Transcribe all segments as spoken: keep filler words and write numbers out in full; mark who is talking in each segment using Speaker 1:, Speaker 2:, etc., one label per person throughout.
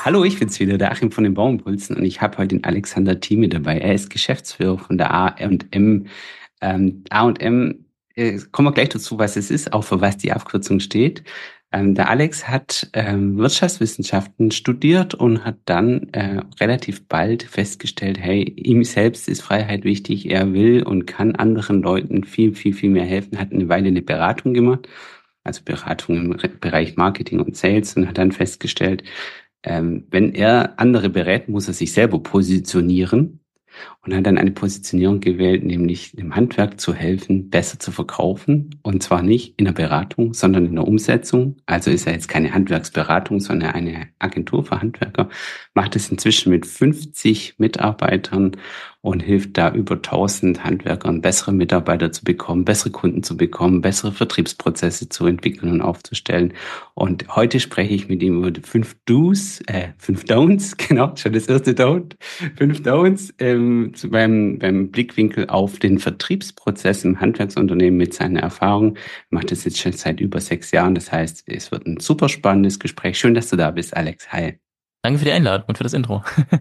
Speaker 1: Hallo, ich bin's wieder, der Achim von den Bauimpulsen und ich habe heute den Alexander Thieme dabei. Er ist Geschäftsführer von der A und M. Ähm, A und M, äh, kommen wir gleich dazu, was es ist, auch für was die Abkürzung steht. Ähm, der Alex hat ähm, Wirtschaftswissenschaften studiert und hat dann äh, relativ bald festgestellt, hey, ihm selbst ist Freiheit wichtig, er will und kann anderen Leuten viel, viel, viel mehr helfen, hat eine Weile eine Beratung gemacht, also Beratung im Re- Bereich Marketing und Sales und hat dann festgestellt, ähm, wenn er andere berät, muss er sich selber positionieren und hat dann eine Positionierung gewählt, nämlich dem Handwerk zu helfen, besser zu verkaufen. Und zwar nicht in der Beratung, sondern in der Umsetzung. Also ist er jetzt keine Handwerksberatung, sondern eine Agentur für Handwerker, macht es inzwischen mit fünfzig Mitarbeitern und hilft da über tausend Handwerkern, bessere Mitarbeiter zu bekommen, bessere Kunden zu bekommen, bessere Vertriebsprozesse zu entwickeln und aufzustellen. Und heute spreche ich mit ihm über die fünf Do's, äh, fünf Don'ts, genau, schon das erste Don't, fünf Don'ts, ähm, zu, beim, beim Blickwinkel auf den Vertriebsprozess im Handwerksunternehmen mit seiner Erfahrung. Ich mache das jetzt schon seit über sechs Jahren. Das heißt, es wird ein super spannendes Gespräch. Schön, dass du da bist, Alex. Hi.
Speaker 2: Danke für die Einladung und für das Intro.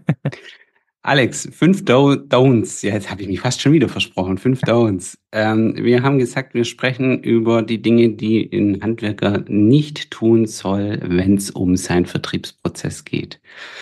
Speaker 1: Alex, fünf Do Don'ts. Ja, jetzt habe ich mich fast schon wieder versprochen. Fünf Don'ts. Ähm, wir haben gesagt, wir sprechen über die Dinge, die ein Handwerker nicht tun soll, wenn es um seinen Vertriebsprozess geht.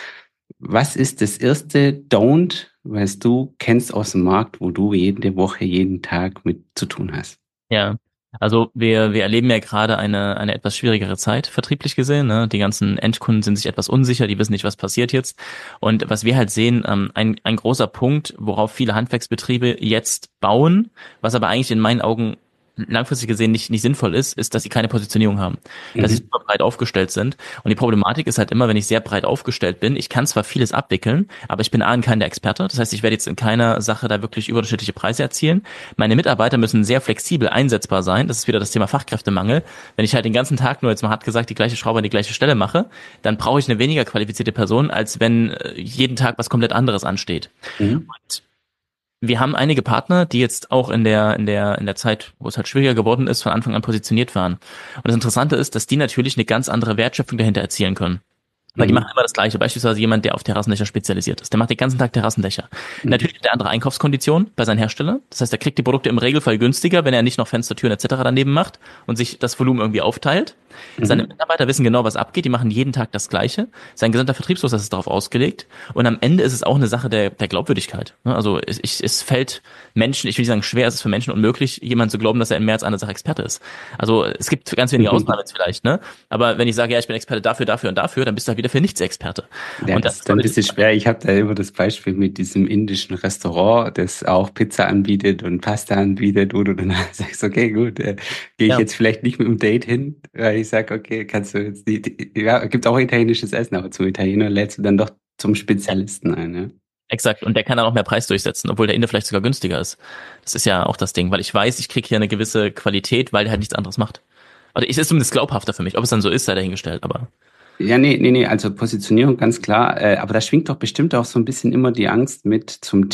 Speaker 1: Was ist das erste Don't, was du kennst aus dem Markt, wo du jede Woche, jeden Tag mit zu tun hast?
Speaker 2: Ja, also wir wir erleben ja gerade eine eine etwas schwierigere Zeit, vertrieblich gesehen. Ne? Die ganzen Endkunden sind sich etwas unsicher, die wissen nicht, was passiert jetzt. Und was wir halt sehen, ähm, ein ein großer Punkt, worauf viele Handwerksbetriebe jetzt bauen, was aber eigentlich in meinen Augen langfristig gesehen nicht nicht sinnvoll ist, ist, dass sie keine Positionierung haben, dass sie
Speaker 1: Mhm.
Speaker 2: super breit aufgestellt sind. Und die Problematik ist halt immer, wenn ich sehr breit aufgestellt bin, ich kann zwar vieles abwickeln, aber ich bin A, kein der Experte. Das heißt, ich werde jetzt in keiner Sache da wirklich überdurchschnittliche Preise erzielen. Meine Mitarbeiter müssen sehr flexibel einsetzbar sein. Das ist wieder das Thema Fachkräftemangel. Wenn ich halt den ganzen Tag nur, jetzt mal hart gesagt, die gleiche Schraube an die gleiche Stelle mache, dann brauche ich eine weniger qualifizierte Person, als wenn äh, jeden Tag was komplett anderes ansteht.
Speaker 1: Mhm.
Speaker 2: Und wir haben einige Partner, die jetzt auch in der, in der, in der Zeit, wo es halt schwieriger geworden ist, von Anfang an positioniert waren. Und das Interessante ist, dass die natürlich eine ganz andere Wertschöpfung dahinter erzielen können. Weil die machen
Speaker 1: Mhm.
Speaker 2: immer das Gleiche. Beispielsweise jemand, der auf Terrassendächer spezialisiert ist. Der macht den ganzen Tag Terrassendächer.
Speaker 1: Mhm.
Speaker 2: Natürlich hat er andere Einkaufskonditionen bei seinem Hersteller. Das heißt, er kriegt die Produkte im Regelfall günstiger, wenn er nicht noch Fenster, Türen et cetera daneben macht und sich das Volumen irgendwie aufteilt. Seine
Speaker 1: Mhm.
Speaker 2: Mitarbeiter wissen genau, was abgeht. Die machen jeden Tag das Gleiche. Sein gesamter Vertriebsprozess ist darauf ausgelegt. Und am Ende ist es auch eine Sache der, der Glaubwürdigkeit. Also es, ich, es fällt Menschen, ich will nicht sagen schwer, es ist für Menschen unmöglich, jemand zu glauben, dass er in mehr als einer Sache Experte ist. Also es gibt ganz wenige Ausnahmen jetzt vielleicht, ne? Aber wenn ich sage, ja, ich bin Experte dafür, dafür und dafür, dann bist du halt wieder für nichts Experte.
Speaker 1: Ja,
Speaker 2: Und das
Speaker 1: das
Speaker 2: ist
Speaker 1: ist dann
Speaker 2: so
Speaker 1: ein
Speaker 2: eine,
Speaker 1: bisschen schwer. Ich habe da immer das Beispiel mit diesem indischen Restaurant, das auch Pizza anbietet und Pasta anbietet, wo du dann sagst, okay, gut, äh, gehe ich
Speaker 2: ja,
Speaker 1: jetzt vielleicht nicht mit dem Date hin, weil ich sage, okay, kannst du jetzt nicht, ja, gibt auch italienisches Essen, aber zum Italiener lädst du dann doch zum Spezialisten ein, ja.
Speaker 2: exakt. Und der kann dann auch mehr Preis durchsetzen, obwohl der Inde vielleicht sogar günstiger ist. Das ist ja auch das Ding, weil ich weiß, ich kriege hier eine gewisse Qualität, weil der halt nichts anderes macht. Also es ist zumindest glaubhafter für mich. Ob es dann so ist, sei dahingestellt, aber
Speaker 1: Ja, nee, nee, nee, also Positionierung ganz klar, äh, aber da schwingt doch bestimmt auch so ein bisschen immer die Angst mit zum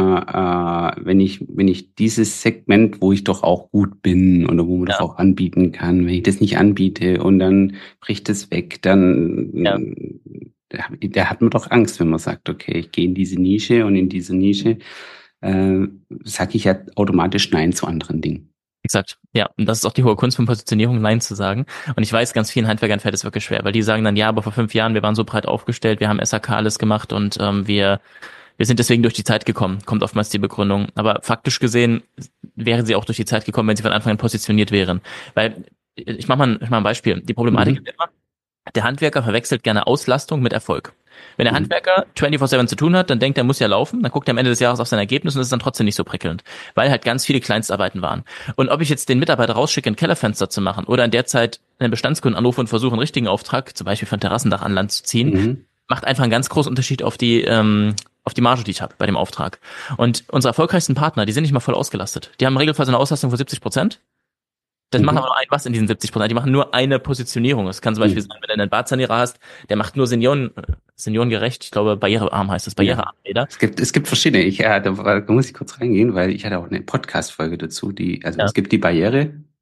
Speaker 1: Thema, äh, wenn ich, wenn ich dieses Segment, wo ich doch auch gut bin oder wo man doch
Speaker 2: ja,
Speaker 1: auch anbieten kann, wenn ich das nicht anbiete und dann bricht es weg,
Speaker 2: ja.
Speaker 1: dann da, da hat man doch Angst, wenn man sagt, okay, ich gehe in diese Nische und in diese Nische äh, sage ich ja automatisch Nein zu anderen Dingen.
Speaker 2: Exakt. Ja, und das ist auch die hohe Kunst von Positionierung, Nein zu sagen. Und ich weiß, ganz vielen Handwerkern fällt es wirklich schwer, weil die sagen dann, ja, aber vor fünf Jahren, wir waren so breit aufgestellt, wir haben S A K alles gemacht und ähm, wir wir sind deswegen durch die Zeit gekommen, kommt oftmals die Begründung. Aber faktisch gesehen wären sie auch durch die Zeit gekommen, wenn sie von Anfang an positioniert wären. Weil, ich mache mal, ich mach mal ein Beispiel. Die Problematik
Speaker 1: Mhm.
Speaker 2: ist immer, der Handwerker verwechselt gerne Auslastung mit Erfolg. Wenn der
Speaker 1: Mhm.
Speaker 2: Handwerker vierundzwanzig sieben zu tun hat, dann denkt er, muss ja laufen, dann guckt er am Ende des Jahres auf sein Ergebnis und es ist dann trotzdem nicht so prickelnd, weil halt ganz viele Kleinstarbeiten waren. Und ob ich jetzt den Mitarbeiter rausschicke, ein Kellerfenster zu machen oder in der Zeit einen Bestandskunden anrufe und versuche, einen richtigen Auftrag, zum Beispiel von Terrassendach an Land zu ziehen,
Speaker 1: Mhm.
Speaker 2: macht einfach einen ganz großen Unterschied auf die, ähm, auf die Marge, die ich habe bei dem Auftrag. Und unsere erfolgreichsten Partner, die sind nicht mal voll ausgelastet. Die haben im Regelfall so eine Auslastung von siebzig Prozent. Das machen aber
Speaker 1: Mhm.
Speaker 2: nur ein was in diesen siebzig Prozent. Die machen nur eine Positionierung. Es kann zum Beispiel
Speaker 1: Mhm.
Speaker 2: sein, wenn du einen Badsanierer hast, der macht nur Senioren, seniorengerecht, ich glaube, barrierearm heißt das,
Speaker 1: Ja.
Speaker 2: barrierearmbäder.
Speaker 1: Es gibt, es gibt verschiedene. Ich, äh, da, da muss ich kurz reingehen, weil ich hatte auch eine Podcast-Folge dazu, die, also
Speaker 2: Ja,
Speaker 1: es gibt die Barriere.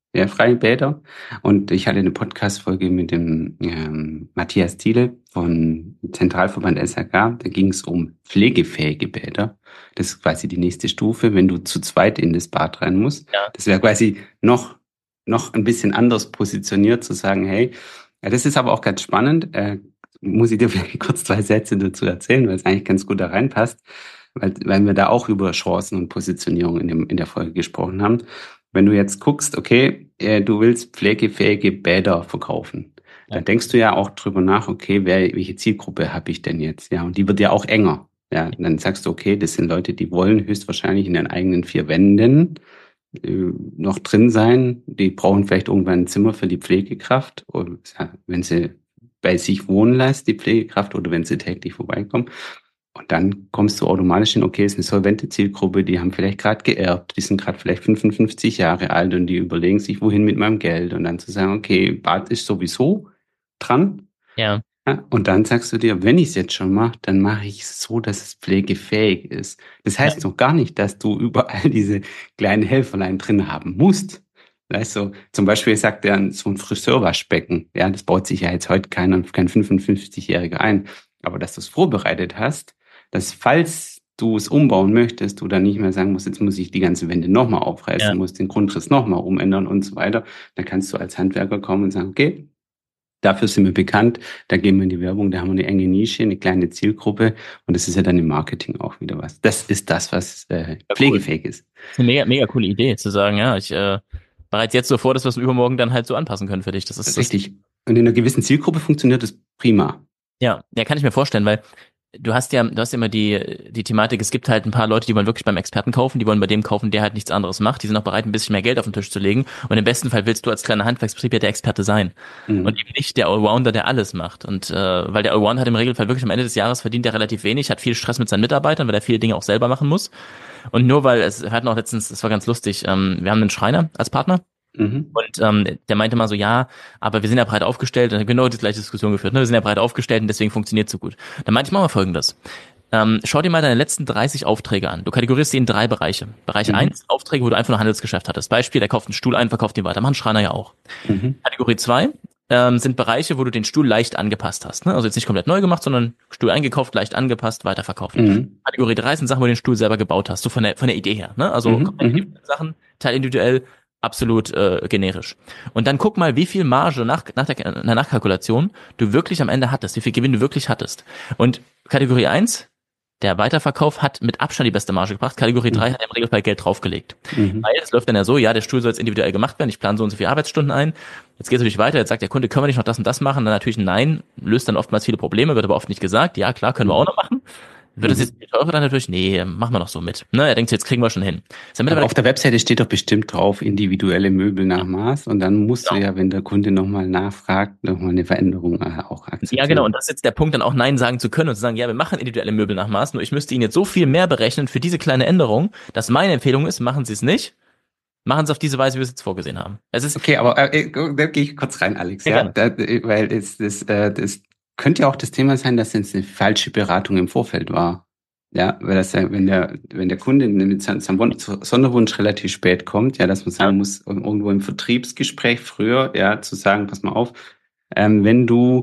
Speaker 1: Ja, freie Bäder. Und ich hatte eine Podcast-Folge mit dem ähm, Matthias Thiele von Zentralverband S H K. Da ging es um pflegefähige Bäder. Das ist quasi die nächste Stufe, wenn du zu zweit in das Bad rein musst.
Speaker 2: Ja.
Speaker 1: Das wäre quasi noch, noch ein bisschen anders positioniert, zu sagen, hey, ja, das ist aber auch ganz spannend. Äh, muss ich dir vielleicht kurz zwei Sätze dazu erzählen, weil es eigentlich ganz gut da reinpasst, weil, weil wir da auch über Chancen und Positionierung in, dem, in der Folge gesprochen haben. Wenn du jetzt guckst, okay, äh, du willst pflegefähige Bäder verkaufen,
Speaker 2: Ja.
Speaker 1: dann denkst du ja auch drüber nach, okay, wer, welche Zielgruppe habe ich denn jetzt? Ja, und die wird ja auch enger. Ja, dann sagst du, okay, das sind Leute, die wollen höchstwahrscheinlich in den eigenen vier Wänden äh, noch drin sein. Die brauchen vielleicht irgendwann ein Zimmer für die Pflegekraft, oder, ja, wenn sie bei sich wohnen lässt, die Pflegekraft, oder wenn sie täglich vorbeikommen. Und dann kommst du automatisch hin, okay, ist eine solvente Zielgruppe, die haben vielleicht gerade geerbt, die sind gerade vielleicht fünfundfünfzig Jahre alt und die überlegen sich, wohin mit meinem Geld. Und dann zu sagen, okay, Bad ist sowieso dran.
Speaker 2: Ja.
Speaker 1: Ja, und dann sagst du dir, wenn ich es jetzt schon mache, dann mache ich es so, dass es pflegefähig ist. Das heißt
Speaker 2: Ja.
Speaker 1: noch gar nicht, dass du überall diese kleinen Helferlein drin haben musst. Weißt du, zum Beispiel sagt er so ein Friseurwaschbecken, ja, das baut sich ja jetzt heute keiner, kein fünfundfünfzig-Jähriger ein. Aber dass du es vorbereitet hast, dass falls du es umbauen möchtest, du dann nicht mehr sagen musst, jetzt muss ich die ganze Wände nochmal aufreißen,
Speaker 2: Ja.
Speaker 1: muss den Grundriss nochmal umändern und so weiter. Dann kannst du als Handwerker kommen und sagen, okay, dafür sind wir bekannt, da gehen wir in die Werbung, da haben wir eine enge Nische, eine kleine Zielgruppe und das ist ja dann im Marketing auch wieder was. Das ist das, was äh,
Speaker 2: Ja,
Speaker 1: pflegefähig
Speaker 2: cool.
Speaker 1: ist.
Speaker 2: Das ist eine mega, mega coole Idee, zu sagen, ja, ich äh, bereite jetzt so vor, dass wir es übermorgen dann halt so anpassen können für dich. Das ist das.
Speaker 1: Richtig. Und in einer gewissen Zielgruppe funktioniert das prima.
Speaker 2: Ja, ja, kann ich mir vorstellen, weil du hast ja, du hast ja immer die, die Thematik, es gibt halt ein paar Leute, die wollen wirklich beim Experten kaufen, die wollen bei dem kaufen, der halt nichts anderes macht, die sind auch bereit, ein bisschen mehr Geld auf den Tisch zu legen und im besten Fall willst du als kleiner Handwerksbetrieb ja der Experte sein
Speaker 1: Mhm.
Speaker 2: und eben nicht der Allrounder, der alles macht und äh, weil der Allrounder hat im Regelfall wirklich am Ende des Jahres verdient er relativ wenig, hat viel Stress mit seinen Mitarbeitern, weil er viele Dinge auch selber machen muss und nur weil, es wir hatten auch letztens, das war ganz lustig, ähm, wir haben einen Schreiner als Partner.
Speaker 1: Mhm.
Speaker 2: Und ähm, der meinte mal so, ja, aber wir sind ja breit aufgestellt, und genau die gleiche Diskussion geführt, ne? Wir sind ja breit aufgestellt und deswegen funktioniert es so gut. Dann meinte ich, mach mal Folgendes. Ähm, schau dir mal deine letzten dreißig Aufträge an. Du kategorisierst die in drei Bereiche. Bereich
Speaker 1: Mhm.
Speaker 2: eins, Aufträge, wo du einfach nur Handelsgeschäft hattest. Beispiel, der kauft einen Stuhl ein, verkauft ihn weiter. Machen Schreiner ja auch.
Speaker 1: Mhm.
Speaker 2: Kategorie zwei ähm, sind Bereiche, wo du den Stuhl leicht angepasst hast. Ne? Also jetzt nicht komplett neu gemacht, sondern Stuhl eingekauft, leicht angepasst, weiterverkauft.
Speaker 1: Mhm.
Speaker 2: Kategorie drei sind Sachen, wo du den Stuhl selber gebaut hast, so von der von der Idee her. Ne? Also
Speaker 1: Mhm.
Speaker 2: komplett
Speaker 1: Mhm.
Speaker 2: individuelle Sachen, teilindividuell, absolut äh, generisch. Und dann guck mal, wie viel Marge nach, nach der, in der Nachkalkulation du wirklich am Ende hattest, wie viel Gewinn du wirklich hattest. Und Kategorie eins, der Weiterverkauf, hat mit Abstand die beste Marge gebracht. Kategorie drei hat im Regelfall Geld draufgelegt.
Speaker 1: Mhm.
Speaker 2: Weil es läuft dann ja so, ja, der Stuhl soll jetzt individuell gemacht werden, ich plane so und so viele Arbeitsstunden ein. Jetzt geht es natürlich weiter, jetzt sagt der Kunde, können wir nicht noch das und das machen? Dann natürlich nein, löst dann oftmals viele Probleme, wird aber oft nicht gesagt. Ja, klar, können wir auch noch machen. Wird das
Speaker 1: Mhm.
Speaker 2: jetzt viel teurer dann natürlich? Nee, machen wir noch so mit. Ne, er denkt, jetzt kriegen wir schon hin. Ist ja
Speaker 1: Aber
Speaker 2: mittlerweile
Speaker 1: auf der Webseite steht doch bestimmt drauf, individuelle Möbel nach Maß. Und dann musst du ja, wenn der Kunde nochmal nachfragt, nochmal eine Veränderung äh, auch akzeptieren.
Speaker 2: Ja, genau. Und das ist jetzt der Punkt, dann auch Nein sagen zu können und zu sagen, ja, wir machen individuelle Möbel nach Maß, nur ich müsste Ihnen jetzt so viel mehr berechnen für diese kleine Änderung, dass meine Empfehlung ist, machen Sie es nicht. Machen Sie es auf diese Weise, wie wir es jetzt vorgesehen haben. Es ist
Speaker 1: Okay, aber äh, da gehe ich kurz rein, Alex.
Speaker 2: Ja,
Speaker 1: Ja,
Speaker 2: gerne.
Speaker 1: da, äh, weil das, das, äh, das könnte ja auch das Thema sein, dass jetzt eine falsche Beratung im Vorfeld war. Ja, weil das ja, wenn der, wenn der Kunde mit seinem seinem Sonderwunsch relativ spät kommt, ja, dass man sagen muss, irgendwo im Vertriebsgespräch früher, ja, zu sagen, pass mal auf, ähm, wenn du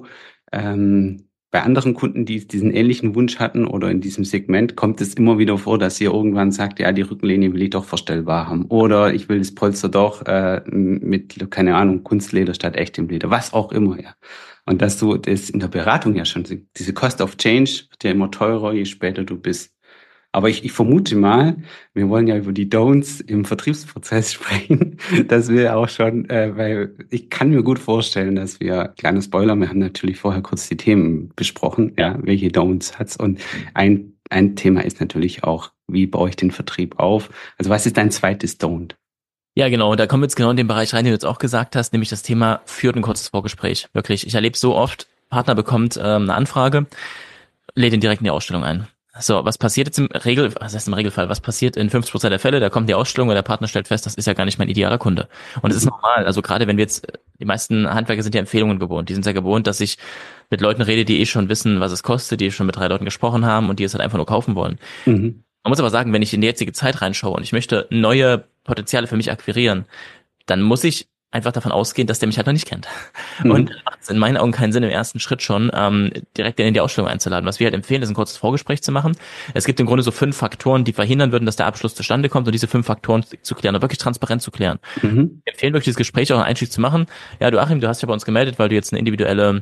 Speaker 1: ähm, bei anderen Kunden, die diesen ähnlichen Wunsch hatten oder in diesem Segment, kommt es immer wieder vor, dass ihr irgendwann sagt, ja, die Rückenlehne will ich doch verstellbar haben oder ich will das Polster doch äh, mit, keine Ahnung, Kunstleder statt echtem Leder, was auch immer, ja. Und dass du das in der Beratung ja schon, diese Cost of Change wird ja immer teurer, je später du bist. Aber ich, ich vermute mal, wir wollen ja über die Don'ts im Vertriebsprozess sprechen, dass wir auch schon, äh, weil ich kann mir gut vorstellen, dass wir, kleiner Spoiler, wir haben natürlich vorher kurz die Themen besprochen, ja, welche Don'ts hat's. Und ein, ein Thema ist natürlich auch, wie baue ich den Vertrieb auf? Also was ist dein zweites Don't?
Speaker 2: Ja, genau. Da kommen wir jetzt genau in den Bereich rein, den du jetzt auch gesagt hast, nämlich das Thema führt ein kurzes Vorgespräch. Wirklich. Ich erlebe so oft, Partner bekommt ähm, eine Anfrage, lädt ihn direkt in die Ausstellung ein. So, was passiert jetzt im Regel, was heißt im Regelfall, was passiert in fünfzig Prozent der Fälle? Da kommt die Ausstellung und der Partner stellt fest, das ist ja gar nicht mein idealer Kunde. Und es ist normal. Also gerade wenn wir jetzt, die meisten Handwerker sind ja Empfehlungen gewohnt. Die sind ja gewohnt, dass ich mit Leuten rede, die eh schon wissen, was es kostet, die schon mit drei Leuten gesprochen haben und die es halt einfach nur kaufen wollen.
Speaker 1: Mhm.
Speaker 2: Man muss aber sagen, wenn ich in die jetzige Zeit reinschaue und ich möchte neue Potenziale für mich akquirieren, dann muss ich einfach davon ausgehen, dass der mich halt noch nicht kennt. Und
Speaker 1: Mhm.
Speaker 2: macht es in meinen Augen keinen Sinn, im ersten Schritt schon ähm, direkt in die Ausstellung einzuladen. Was wir halt empfehlen, ist ein kurzes Vorgespräch zu machen. Es gibt im Grunde so fünf Faktoren, die verhindern würden, dass der Abschluss zustande kommt und diese fünf Faktoren zu klären und wirklich transparent zu klären.
Speaker 1: Mhm.
Speaker 2: Wir empfehlen wirklich, dieses Gespräch auch einen Einstieg zu machen. Ja, du Achim, du hast ja bei uns gemeldet, weil du jetzt eine individuelle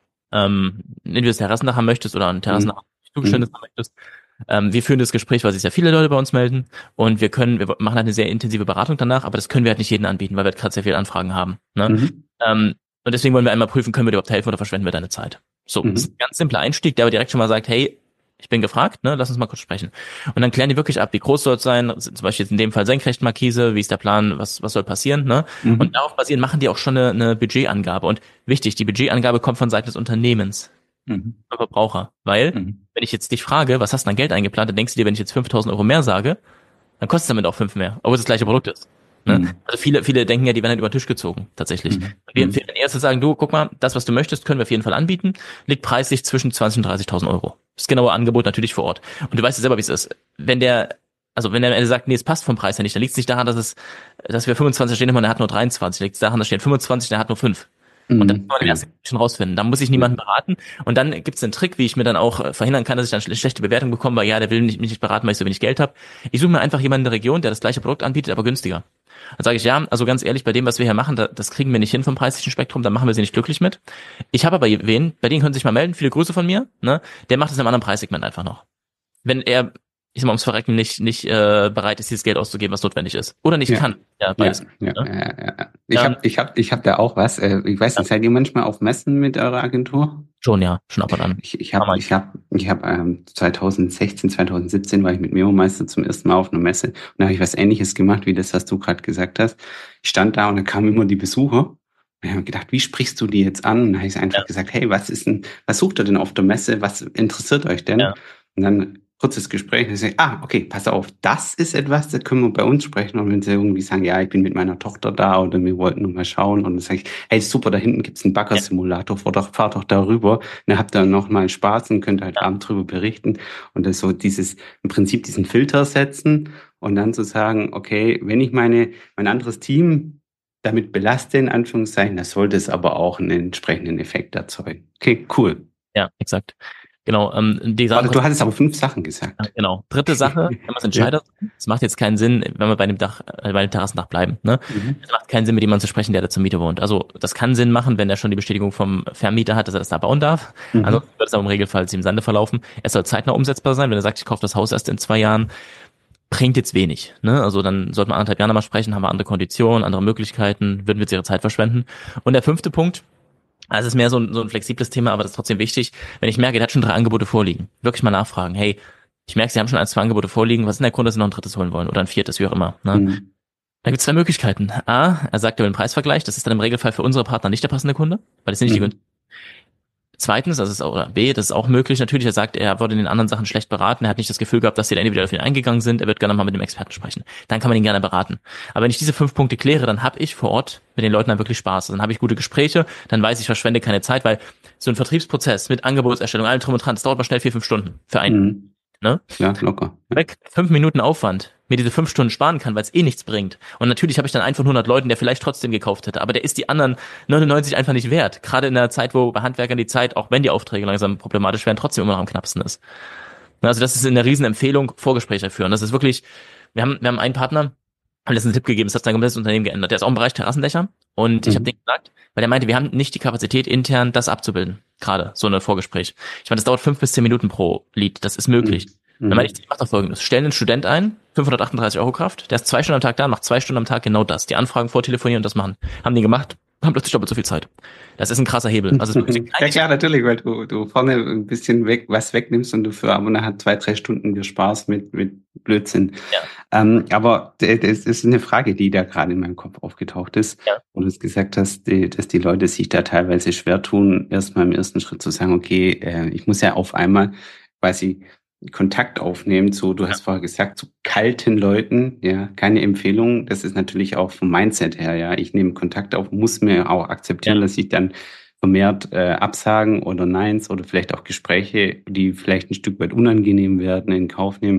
Speaker 2: ähm, ein individuelles Terrassendach haben möchtest oder ein Terrassendach
Speaker 1: Mhm.
Speaker 2: zugeschnittenes
Speaker 1: Mhm.
Speaker 2: haben möchtest. Ähm, wir führen das Gespräch, weil sich sehr viele Leute bei uns melden und wir können, wir machen halt eine sehr intensive Beratung danach, aber das können wir halt nicht jedem anbieten, weil wir halt gerade sehr viele Anfragen haben. Ne?
Speaker 1: Mhm.
Speaker 2: Ähm, und deswegen wollen wir einmal prüfen, können wir dir überhaupt helfen oder verschwenden wir deine Zeit? So, das ist
Speaker 1: Mhm.
Speaker 2: ein ganz simpler Einstieg, der aber direkt schon mal sagt, hey, ich bin gefragt, ne, lass uns mal kurz sprechen. Und dann klären die wirklich ab, wie groß soll es sein, zum Beispiel jetzt in dem Fall Senkrechtmarkise, wie ist der Plan, was, was soll passieren, ne? Und
Speaker 1: Mhm.
Speaker 2: darauf basierend machen die auch schon eine, eine Budgetangabe. Und wichtig, die Budgetangabe kommt von Seiten des Unternehmens.
Speaker 1: Mhm.
Speaker 2: Verbraucher. Weil,
Speaker 1: Mhm.
Speaker 2: wenn ich jetzt dich frage, was hast du an Geld eingeplant, dann denkst du dir, wenn ich jetzt fünftausend Euro mehr sage, dann kostet es damit auch fünf mehr, obwohl es das gleiche Produkt ist. Ne?
Speaker 1: Mhm.
Speaker 2: Also viele, viele denken ja, die werden halt über den Tisch gezogen, tatsächlich.
Speaker 1: Mhm.
Speaker 2: Wir
Speaker 1: Mhm.
Speaker 2: empfehlen eher zu sagen, du, guck mal, das, was du möchtest, können wir auf jeden Fall anbieten, liegt preislich zwischen zwanzig und dreißigtausend Euro. Das genaue Angebot natürlich vor Ort. Und du weißt ja selber, wie es ist. Wenn der, also wenn der am Ende sagt, nee, es passt vom Preis her nicht, dann liegt es nicht daran, dass es, dass wir fünfundzwanzig stehen haben und er hat nur dreiundzwanzig, liegt es daran, dass stehen fünfundzwanzig, der hat nur fünf. Und das kann
Speaker 1: Mhm.
Speaker 2: man im
Speaker 1: Genau.
Speaker 2: ersten schon rausfinden. Da muss ich
Speaker 1: Ja.
Speaker 2: niemanden beraten. Und dann gibt's einen Trick, wie ich mir dann auch äh, verhindern kann, dass ich dann schle- schlechte Bewertung bekomme, weil ja, der will mich nicht beraten, weil ich so wenig Geld habe. Ich suche mir einfach jemanden in der Region, der das gleiche Produkt anbietet, aber günstiger. Dann sage ich, ja, also ganz ehrlich, bei dem, was wir hier machen, da, das kriegen wir nicht hin vom preislichen Spektrum, da machen wir sie nicht glücklich mit. Ich habe aber wen, bei denen können Sie sich mal melden, viele Grüße von mir, ne? Der macht es in einem anderen Preissegment einfach noch. Wenn er, ich sag mal, ums Verrecken nicht, nicht äh, bereit ist, dieses Geld auszugeben, was notwendig ist. Oder nicht
Speaker 1: Ja.
Speaker 2: kann. Ja,
Speaker 1: Ja,
Speaker 2: beides.
Speaker 1: ja,
Speaker 2: Ne?
Speaker 1: ja, ja. Ja. Ich
Speaker 2: Ähm,
Speaker 1: habe ich hab, ich hab da auch was. Äh, Ich weiß
Speaker 2: ja,
Speaker 1: nicht, seid ihr manchmal auf Messen mit eurer Agentur?
Speaker 2: schon, ja, schon ab und an.
Speaker 1: Ich, ich habe,
Speaker 2: Aber
Speaker 1: ich habe, ich habe ähm, zwanzig sechzehn, zwanzig siebzehn war ich mit Memo Meister zum ersten Mal auf einer Messe und da habe ich was Ähnliches gemacht wie das, was du gerade gesagt hast. Ich stand da und da kamen immer die Besucher. Und ich habe gedacht, wie sprichst du die jetzt an? Und dann habe ich einfach
Speaker 2: ja,
Speaker 1: gesagt, hey, was ist denn, was sucht ihr denn auf der Messe? Was interessiert euch denn?
Speaker 2: ja,
Speaker 1: Und dann kurzes Gespräch und ich sage, ah, okay, pass auf, das ist etwas, da können wir bei uns sprechen. Und wenn sie irgendwie sagen, ja, ich bin mit meiner Tochter da oder wir wollten nur mal schauen und dann sage ich, hey, super, da hinten gibt's einen
Speaker 2: ja,
Speaker 1: Baggersimulator, fahr doch, fahr doch darüber. Dann habt ihr noch mal Spaß und könnt halt
Speaker 2: ja,
Speaker 1: abends drüber berichten. Und das so dieses, im Prinzip diesen Filter setzen und dann zu sagen, okay, wenn ich meine, mein anderes Team damit belaste, in Anführungszeichen, das sollte es aber auch einen entsprechenden Effekt erzeugen. Okay, cool.
Speaker 2: ja, exakt. Genau, ähm, die Sachen
Speaker 1: Warte, du
Speaker 2: kosten,
Speaker 1: hattest aber fünf Sachen
Speaker 2: ja,
Speaker 1: gesagt.
Speaker 2: genau. Dritte Sache, wenn man es
Speaker 1: Ja.
Speaker 2: entscheidet, es macht jetzt keinen Sinn, wenn wir bei dem Dach, äh, bei dem Terrassendach bleiben, ne?
Speaker 1: Mhm.
Speaker 2: Es macht keinen Sinn, mit jemandem zu sprechen, der da zur Miete wohnt. Also, das kann Sinn machen, wenn er schon die Bestätigung vom Vermieter hat, dass er das da bauen darf.
Speaker 1: Mhm.
Speaker 2: Ansonsten wird es aber im Regelfall im Sande verlaufen. Es soll zeitnah umsetzbar sein. Wenn er sagt, ich kaufe das Haus erst in zwei Jahren, bringt jetzt wenig, ne? Also, dann sollten wir anderthalb Jahre mal sprechen, haben wir andere Konditionen, andere Möglichkeiten, würden wir jetzt ihre Zeit verschwenden. Und der fünfte Punkt, also es ist mehr so ein, so ein flexibles Thema, aber das ist trotzdem wichtig. Wenn ich merke, der hat schon drei Angebote vorliegen, wirklich mal nachfragen. Hey, ich merke, Sie haben schon ein, zwei Angebote vorliegen. Was ist denn der Grund, dass Sie noch ein drittes holen wollen? Oder ein viertes, wie auch immer. Ne?
Speaker 1: Mhm.
Speaker 2: Da gibt es zwei Möglichkeiten. A, er sagt über den Preisvergleich. Das ist dann im Regelfall für unsere Partner nicht der passende Kunde, weil das sind nicht die
Speaker 1: Mhm.
Speaker 2: günstigsten. Zweitens, das ist auch, oder B, das ist auch möglich. Natürlich, er sagt, er wurde in den anderen Sachen schlecht beraten. Er hat nicht das Gefühl gehabt, dass sie da individuell auf ihn eingegangen sind. Er wird gerne mal mit dem Experten sprechen. Dann kann man ihn gerne beraten. Aber wenn ich diese fünf Punkte kläre, dann habe ich vor Ort mit den Leuten dann wirklich Spaß. Dann habe ich gute Gespräche. Dann weiß ich, ich verschwende keine Zeit, weil so ein Vertriebsprozess mit Angebotserstellung, allem drum und dran, das dauert mal schnell vier, fünf Stunden für einen.
Speaker 1: Mhm.
Speaker 2: Ne?
Speaker 1: Ja, locker. Ja.
Speaker 2: Weg, fünf Minuten Aufwand, mir diese fünf Stunden sparen kann, weil es eh nichts bringt. Und natürlich habe ich dann einen von hundert Leuten, der vielleicht trotzdem gekauft hätte, aber der ist die anderen neunundneunzig einfach nicht wert. Gerade in der Zeit, wo bei Handwerkern die Zeit, auch wenn die Aufträge langsam problematisch werden, trotzdem immer noch am knappsten ist. Also das ist eine Riesenempfehlung, Vorgespräche führen. Das ist wirklich, wir haben, wir haben einen Partner, haben das einen Tipp gegeben, das hat sein komplettes Unternehmen geändert. Der ist auch im Bereich Terrassendächer und ich habe
Speaker 1: Mhm.
Speaker 2: denen gesagt, weil der meinte, wir haben nicht die Kapazität intern, das abzubilden. Gerade so eine Vorgespräch. Ich meine, das dauert fünf bis zehn Minuten pro Lied, das ist möglich.
Speaker 1: Mhm.
Speaker 2: Dann meine ich, ich mache doch Folgendes. Stellen einen Student ein, fünfhundertachtunddreißig Euro Kraft, der ist zwei Stunden am Tag da, macht zwei Stunden am Tag genau das. Die Anfragen vortelefonieren und das machen. Haben die gemacht, haben plötzlich doppelt so viel Zeit. Das ist ein krasser Hebel. Also es ist wirklich
Speaker 1: Ja klar, natürlich, weil du, du vorne ein bisschen weg, was wegnimmst und du für aber nachher zwei, drei Stunden dir Spaß mit, mit Blödsinn.
Speaker 2: ja,
Speaker 1: Ähm, aber d- das ist eine Frage, die da gerade in meinem Kopf aufgetaucht ist,
Speaker 2: ja,
Speaker 1: wo du es gesagt hast, die, dass die Leute sich da teilweise schwer tun, erstmal im ersten Schritt zu sagen, okay, äh, ich muss ja auf einmal quasi Kontakt aufnehmen zu, du hast vorher gesagt, zu kalten Leuten, ja, keine Empfehlung. Das ist natürlich auch vom Mindset her, ja. Ich nehme Kontakt auf, muss mir auch akzeptieren,
Speaker 2: ja,
Speaker 1: dass ich dann vermehrt äh, Absagen oder Neins oder vielleicht auch Gespräche, die vielleicht ein Stück weit unangenehm werden, in Kauf nehmen.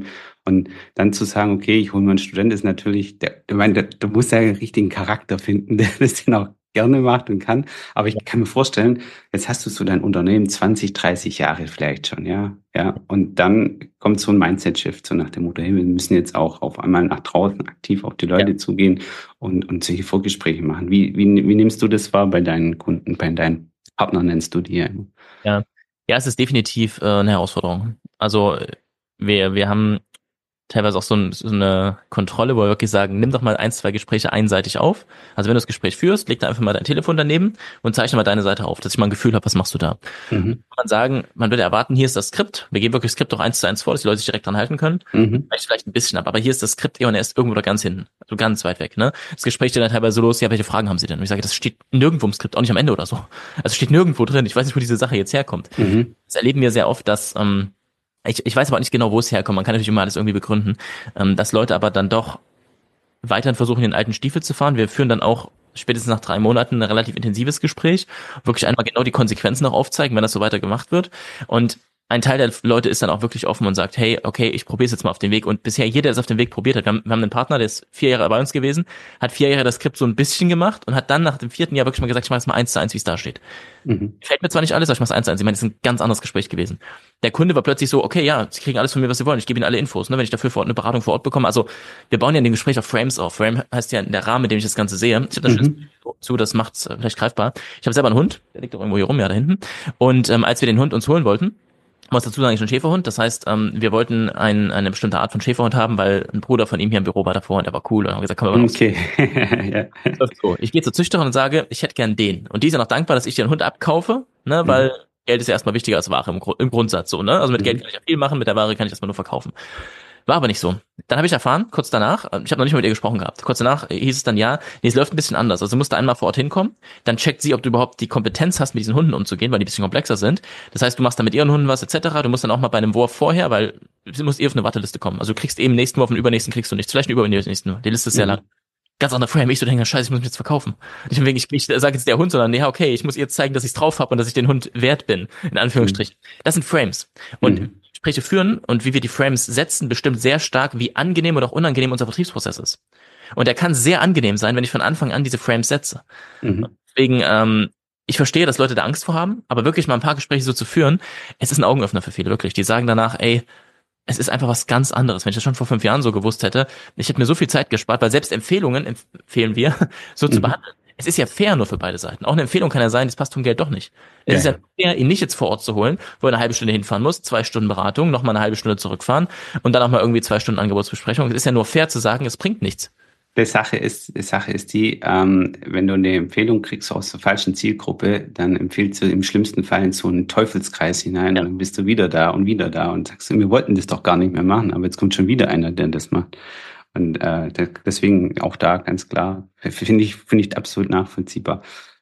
Speaker 1: Und dann zu sagen, okay, ich hole mir einen Student, ist natürlich, der, ich meine, du musst ja einen richtigen Charakter finden, der das dann auch gerne macht und kann. Aber ich kann mir vorstellen, jetzt hast du so dein Unternehmen zwanzig, dreißig Jahre vielleicht schon, ja, ja. Und dann kommt so ein Mindset-Shift, so nach dem Motto, hey, wir müssen jetzt auch auf einmal nach draußen aktiv auf die Leute
Speaker 2: Ja.
Speaker 1: zugehen und, und solche Vorgespräche machen. Wie, wie, wie nimmst du das wahr bei deinen Kunden, bei deinen Partnern, nennst du die ja immer?
Speaker 2: Ja, ja, es ist definitiv äh, eine Herausforderung. Also äh, wir, wir haben teilweise auch so, ein, so eine Kontrolle, wo wir wirklich sagen, nimm doch mal ein, zwei Gespräche einseitig auf. Also wenn du das Gespräch führst, leg da einfach mal dein Telefon daneben und zeichne mal deine Seite auf, dass ich mal ein Gefühl habe, was machst du da.
Speaker 1: Mhm.
Speaker 2: Kann man sagen, man würde erwarten, hier ist das Skript. Wir geben wirklich das Skript auch eins zu eins vor, dass die Leute sich direkt dran halten können.
Speaker 1: Mhm.
Speaker 2: Weicht vielleicht ein bisschen ab, aber hier ist das Skript eher und er ist irgendwo da ganz hinten. Also ganz weit weg, ne? Das Gespräch geht dann teilweise so los, ja, welche Fragen haben Sie denn? Und ich sage, das steht nirgendwo im Skript, auch nicht am Ende oder so. Also steht nirgendwo drin. Ich weiß nicht, wo diese Sache jetzt herkommt.
Speaker 1: Mhm.
Speaker 2: Das erleben wir sehr oft, dass, ähm, ich, ich weiß aber auch nicht genau, wo es herkommt. Man kann natürlich immer alles irgendwie begründen, ähm, dass Leute aber dann doch weiterhin versuchen, den alten Stiefel zu fahren. Wir führen dann auch spätestens nach drei Monaten ein relativ intensives Gespräch, wirklich einmal genau die Konsequenzen noch aufzeigen, wenn das so weiter gemacht wird. Und ein Teil der Leute ist dann auch wirklich offen und sagt, hey, okay, ich probiere es jetzt mal auf den Weg. Und bisher jeder, der es auf den Weg probiert hat, wir haben, wir haben einen Partner, der ist vier Jahre bei uns gewesen, hat vier Jahre das Skript so ein bisschen gemacht und hat dann nach dem vierten Jahr wirklich mal gesagt, ich mache jetzt mal eins zu eins, wie es da steht.
Speaker 1: Mhm.
Speaker 2: Fällt mir zwar nicht alles, aber ich mache es eins zu eins. Ich meine, das ist ein ganz anderes Gespräch gewesen. Der Kunde war plötzlich so, okay, ja, Sie kriegen alles von mir, was Sie wollen. Ich gebe Ihnen alle Infos, ne, wenn ich dafür vor Ort eine Beratung vor Ort bekomme. Also wir bauen ja in dem Gespräch auf Frames auf. Frame heißt ja der Rahmen, in dem ich das Ganze sehe. Ich habe da schon
Speaker 1: Mhm.
Speaker 2: zu, das macht's äh, vielleicht greifbar. Ich habe selber einen Hund, der liegt doch irgendwo hier rum, ja, da hinten. Und ähm, als wir den Hund uns holen wollten, muss dazu sagen, ich bin ein Schäferhund. Das heißt, ähm, wir wollten ein, eine bestimmte Art von Schäferhund haben, weil ein Bruder von ihm hier im Büro war davor und der war cool. Und haben gesagt, komm, wir mal
Speaker 1: Okay. Ja.
Speaker 2: so. Ich gehe zur Züchterin und sage, ich hätte gern den. Und die ist ja noch dankbar, dass ich dir einen Hund abkaufe, ne, weil
Speaker 1: Mhm.
Speaker 2: Geld ist ja erstmal wichtiger als Ware im, Gru- im Grundsatz so, ne? Also mit Geld
Speaker 1: Mhm.
Speaker 2: kann ich ja viel machen, mit der Ware kann ich erstmal nur verkaufen. War aber nicht so. Dann habe ich erfahren, kurz danach, äh, ich habe noch nicht mal mit ihr gesprochen gehabt, kurz danach äh, hieß es dann, ja, nee, es läuft ein bisschen anders. Also du musst da einmal vor Ort hinkommen, dann checkt sie, ob du überhaupt die Kompetenz hast, mit diesen Hunden umzugehen, weil die ein bisschen komplexer sind. Das heißt, du machst dann mit ihren Hunden was et cetera. Du musst dann auch mal bei einem Wurf vorher, weil du musst eh auf eine Warteliste kommen. Also du kriegst eben nächsten Wurf und übernächsten kriegst du nichts. Vielleicht einen übernächsten. Die Liste ist sehr lang.
Speaker 1: Mhm.
Speaker 2: Ganz anderer Frame. Ich so denke, scheiße, ich muss mich jetzt verkaufen. Nicht wegen, ich, ich sage jetzt der Hund, sondern ja, okay, ich muss ihr zeigen, dass ich drauf habe und dass ich den Hund wert bin, in Anführungsstrichen. Das sind Frames. Und
Speaker 1: Mhm.
Speaker 2: Gespräche führen und wie wir die Frames setzen, bestimmt sehr stark, wie angenehm oder auch unangenehm unser Vertriebsprozess ist. Und er kann sehr angenehm sein, wenn ich von Anfang an diese Frames setze.
Speaker 1: Mhm.
Speaker 2: Deswegen, ähm, ich verstehe, dass Leute da Angst vor haben, aber wirklich mal ein paar Gespräche so zu führen, es ist ein Augenöffner für viele, wirklich. Die sagen danach, ey, es ist einfach was ganz anderes. Wenn ich das schon vor fünf Jahren so gewusst hätte, ich hätte mir so viel Zeit gespart, weil selbst Empfehlungen empfehlen wir, so zu
Speaker 1: Mhm.
Speaker 2: behandeln. Es ist ja fair nur für beide Seiten. Auch eine Empfehlung kann ja sein, das passt vom Geld doch nicht. Es
Speaker 1: Ja,
Speaker 2: ist ja
Speaker 1: ja.
Speaker 2: fair, ihn nicht jetzt vor Ort zu holen, wo er eine halbe Stunde hinfahren muss, zwei Stunden Beratung, nochmal eine halbe Stunde zurückfahren und dann auch mal irgendwie zwei Stunden Angebotsbesprechung. Es ist ja nur fair zu sagen, es bringt nichts.
Speaker 1: Die Sache ist, die Sache ist die, ähm, wenn du eine Empfehlung kriegst aus der falschen Zielgruppe, dann empfiehlst du im schlimmsten Fall in so einen Teufelskreis hinein
Speaker 2: Ja.
Speaker 1: und dann bist du wieder da und wieder da und sagst, wir wollten das doch gar nicht mehr machen, aber jetzt kommt schon wieder einer, der das macht. Und äh, de- deswegen auch da ganz klar, finde ich, finde ich absolut nachvollziehbar.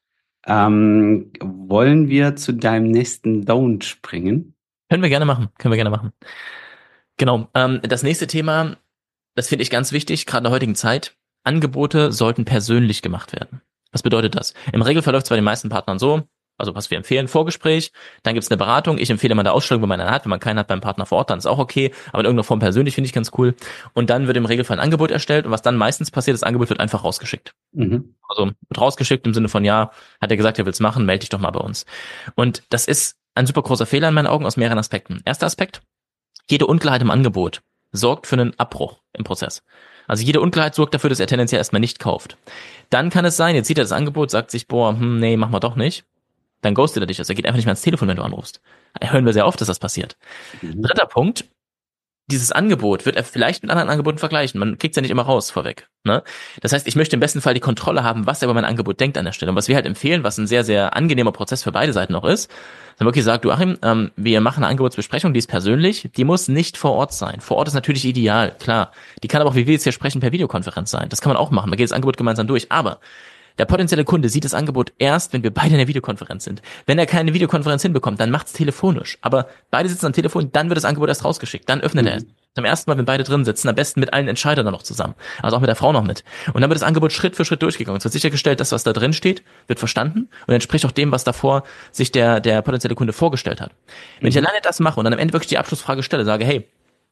Speaker 1: Ähm, wollen wir zu deinem nächsten Don't springen?
Speaker 2: Können wir gerne machen, können wir gerne machen. Genau, ähm, das nächste Thema, das finde ich ganz wichtig, gerade in der heutigen Zeit. Angebote sollten persönlich gemacht werden. Was bedeutet das? Im Regelfall läuft es bei den meisten Partnern so, also was wir empfehlen, Vorgespräch, dann gibt es eine Beratung. Ich empfehle mal eine Ausstellung, wenn man eine hat. Wenn man keinen hat beim Partner vor Ort, dann ist auch okay. Aber in irgendeiner Form persönlich finde ich ganz cool. Und dann wird im Regelfall ein Angebot erstellt. Und was dann meistens passiert, das Angebot wird einfach rausgeschickt.
Speaker 1: Mhm.
Speaker 2: Also wird rausgeschickt im Sinne von, ja, hat er gesagt, er will es machen, melde dich doch mal bei uns. Und das ist ein super großer Fehler in meinen Augen aus mehreren Aspekten. Erster Aspekt, jede Unklarheit im Angebot sorgt für einen Abbruch im Prozess. Also jede Unklarheit sorgt dafür, dass er tendenziell erstmal nicht kauft. Dann kann es sein, jetzt sieht er das Angebot, sagt sich, boah, hm, nee, mach mal doch nicht. Dann ghostet er dich. Also er geht einfach nicht mehr ans Telefon, wenn du anrufst. Hören wir sehr oft, dass das passiert.
Speaker 1: Mhm.
Speaker 2: Dritter Punkt, dieses Angebot wird er vielleicht mit anderen Angeboten vergleichen. Man kriegt es ja nicht immer raus vorweg. Ne? Das heißt, ich möchte im besten Fall die Kontrolle haben, was er über mein Angebot denkt an der Stelle. Und was wir halt empfehlen, was ein sehr, sehr angenehmer Prozess für beide Seiten auch ist, dann wirklich sagt, du Achim, ähm, wir machen eine Angebotsbesprechung, die ist persönlich, die muss nicht vor Ort sein. Vor Ort ist natürlich ideal, klar. Die kann aber auch, wie wir jetzt hier sprechen, per Videokonferenz sein. Das kann man auch machen. Man geht das Angebot gemeinsam durch. Aber der potenzielle Kunde sieht das Angebot erst, wenn wir beide in der Videokonferenz sind. Wenn er keine Videokonferenz hinbekommt, dann macht's telefonisch. Aber beide sitzen am Telefon, dann wird das Angebot erst rausgeschickt. Dann öffnet
Speaker 1: Mhm.
Speaker 2: er es. Zum ersten Mal, wenn beide drin sitzen, am besten mit allen Entscheidern dann noch zusammen. Also auch mit der Frau noch mit. Und dann wird das Angebot Schritt für Schritt durchgegangen. Es wird sichergestellt, dass was da drin steht, wird verstanden und entspricht auch dem, was davor sich der, der potenzielle Kunde vorgestellt hat. Wenn ich
Speaker 1: Mhm.
Speaker 2: alleine das mache und dann am Ende wirklich die Abschlussfrage stelle, sage, hey,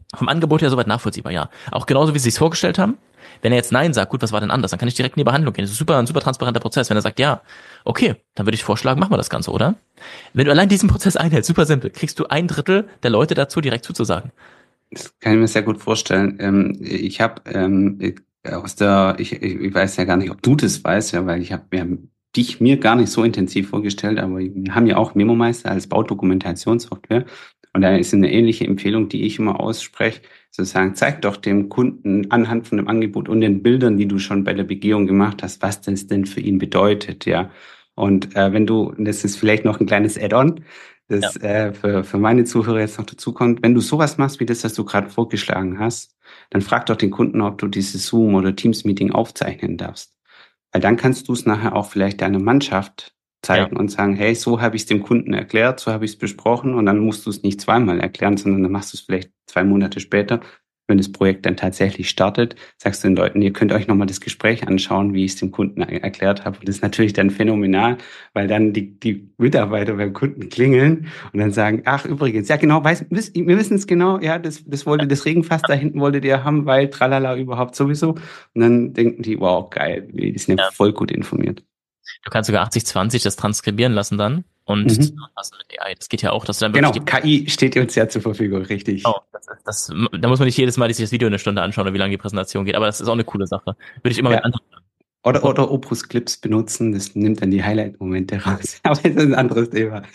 Speaker 2: Vom Angebot her soweit nachvollziehbar, ja. Auch genauso, wie sie es vorgestellt haben. Wenn er jetzt Nein sagt, gut, was war denn anders? Dann kann ich direkt in die Behandlung gehen. Das ist super, ein super transparenter Prozess. Wenn er sagt, ja, okay, dann würde ich vorschlagen, machen wir das Ganze, oder? Wenn du allein diesen Prozess einhältst, super simpel, kriegst du ein Drittel der Leute dazu, direkt zuzusagen.
Speaker 1: Das kann ich mir sehr gut vorstellen. Ähm, ich habe ähm, ich- aus der, ich, ich ich weiß ja gar nicht, ob du das weißt, ja, weil ich habe mir dich mir gar nicht so intensiv vorgestellt, aber wir haben ja auch MemoMeister als Baudokumentationssoftware und da ist eine ähnliche Empfehlung, die ich immer ausspreche, sozusagen, zeig doch dem Kunden anhand von dem Angebot und den Bildern, die du schon bei der Begehung gemacht hast, was das denn für ihn bedeutet, ja. Und äh, wenn du, das ist vielleicht noch ein kleines Add-on,
Speaker 2: Ja.
Speaker 1: das äh, für, für meine Zuhörer jetzt noch dazu kommt, wenn du sowas machst wie das, was du gerade vorgeschlagen hast, dann frag doch den Kunden, ob du dieses Zoom- oder Teams-Meeting aufzeichnen darfst. Weil dann kannst du es nachher auch vielleicht deiner Mannschaft
Speaker 2: Ja.
Speaker 1: zeigen und sagen, hey, so habe ich es dem Kunden erklärt, so habe ich es besprochen und dann musst du es nicht zweimal erklären, sondern dann machst du es vielleicht zwei Monate später. Wenn das Projekt dann tatsächlich startet, sagst du den Leuten, ihr könnt euch nochmal das Gespräch anschauen, wie ich es dem Kunden er- erklärt habe. Und das ist natürlich dann phänomenal, weil dann die, die Mitarbeiter beim Kunden klingeln und dann sagen, ach übrigens, ja genau, weiß, wiss, wir wissen es genau, ja, das, das wollte, das Regenfass da hinten wolltet ihr haben, weil tralala überhaupt sowieso. Und dann denken die, wow, geil, die sind ja
Speaker 2: Ja.
Speaker 1: voll gut informiert.
Speaker 2: Du kannst sogar achtzig zwanzig das transkribieren lassen dann und
Speaker 1: Mhm.
Speaker 2: zusammenfassen mit A I. Das geht ja auch, dass du dann wirklich
Speaker 1: Genau,
Speaker 2: die,
Speaker 1: K I steht uns ja zur Verfügung,
Speaker 2: oh,
Speaker 1: richtig.
Speaker 2: das, ist- das, da muss man nicht jedes Mal sich das Video eine Stunde anschauen oder wie lange die Präsentation geht, aber das ist auch eine coole Sache. Würde ich immer mit
Speaker 1: Ja.
Speaker 2: anderen.
Speaker 1: Oder, oder Opus Clips benutzen, das nimmt dann die Highlight-Momente raus. Aber das ist ein anderes Thema.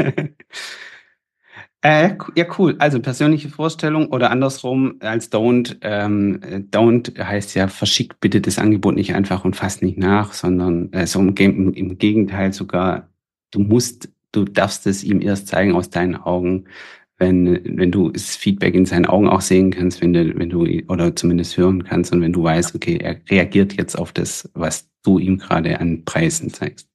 Speaker 1: Äh, ja, cool. Also persönliche Vorstellung oder andersrum als Don't. Ähm, äh, Don't heißt ja, verschickt bitte das Angebot nicht einfach und fasst nicht nach, sondern äh, so im, Ge- im, im Gegenteil sogar, du musst, du darfst es ihm erst zeigen aus deinen Augen, wenn, wenn du das Feedback in seinen Augen auch sehen kannst, wenn du, wenn du, oder zumindest hören kannst und wenn du weißt, okay, er reagiert jetzt auf das, was du ihm gerade an Preisen zeigst.